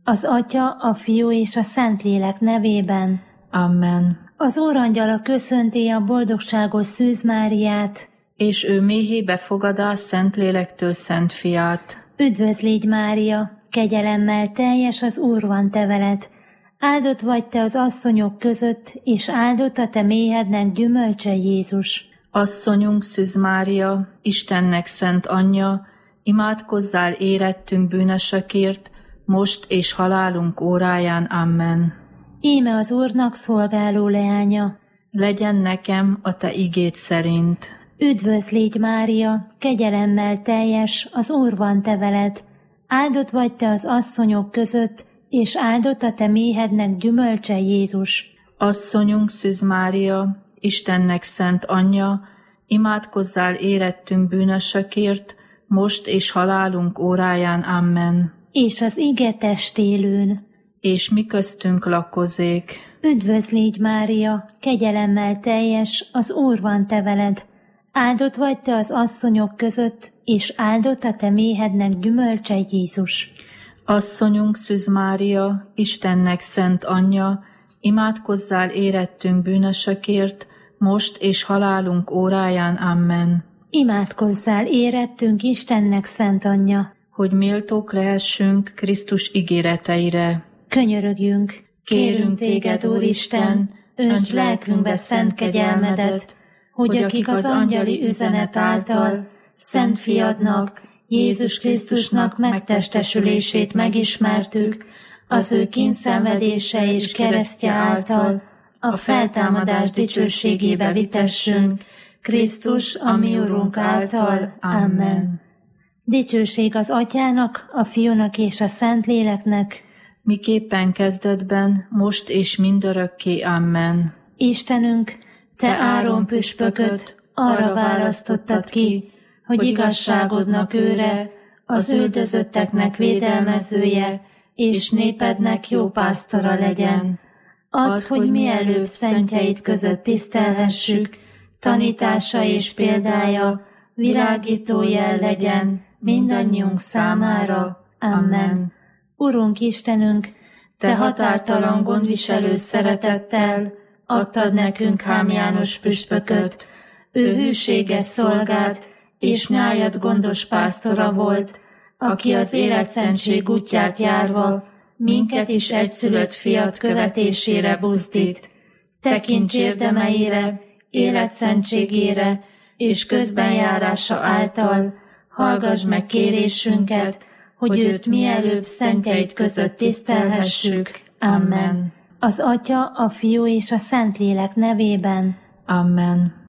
Az Atya, a Fiú és a Szentlélek nevében. Amen. Az Úrangyala köszönti a boldogságos Szűz Máriát, és ő méhébe fogadás Szentlélektől Szent Fiát. Üdvözlégy Mária, kegyelemmel teljes, az Úr van te veled. Áldott vagy te az asszonyok között, és áldott a te méhednek gyümölcse Jézus. Asszonyunk Szűz Mária, Istennek szent anyja, imádkozzál érettünk bűnösökért, most és halálunk óráján. Amen. Íme az Úrnak szolgáló leánya. Legyen nekem a te igéd szerint. Üdvözlégy Mária, kegyelemmel teljes, az Úr van te veled. Áldott vagy te az asszonyok között, és áldott a te méhednek gyümölcse Jézus. Asszonyunk Szűz Mária, Istennek szent anyja, imádkozzál érettünk bűnösökért, most és halálunk óráján. Amen. És az ige testélőn. És mi köztünk lakozék. Üdvözlégy Mária, kegyelemmel teljes, az Úr van te veled. Áldott vagy te az asszonyok között, és áldott a te méhednek gyümölcse Jézus. Asszonyunk Szűz Mária, Istennek szent anyja, imádkozzál érettünk bűnösökért, most és halálunk óráján. Amen. Imádkozzál érettünk Istennek szent anyja, hogy méltók lehessünk Krisztus ígéreteire. Könyörögjünk, Kérünk téged, Úristen, öntsd lelkünkbe szent kegyelmedet, hogy akik az angyali üzenet által Szent Fiadnak, Jézus Krisztusnak megtestesülését megismertük, az ő kínszenvedése és keresztje által a feltámadás dicsőségébe vitessünk, Krisztus, a mi Urunk által. Amen. Dicsőség az Atyának, a Fiúnak és a Szentléleknek, miképpen kezdetben, most és mindörökké. Amen. Istenünk, te Áron püspököt arra választottad ki, hogy igazságodnak őre, az üldözötteknek védelmezője, és népednek jó pásztora legyen. Add, hogy mielőbb szentjeid között tisztelhessük, tanítása és példája világító jel legyen mindannyiunk számára. Amen. Urunk Istenünk, te határtalan gondviselő szeretettel adtad nekünk Hám János püspököt, ő hűséges szolgád és nyájad gondos pásztora volt, aki az életszentség útját járva minket is egyszülött fiat követésére buzdít. Tekints érdemeire, életszentségére és közbenjárása által, hallgass meg kérésünket, hogy őt mielőbb szentjeid között tisztelhessük. Amen. Az Atya, a Fiú és a Szentlélek nevében. Amen.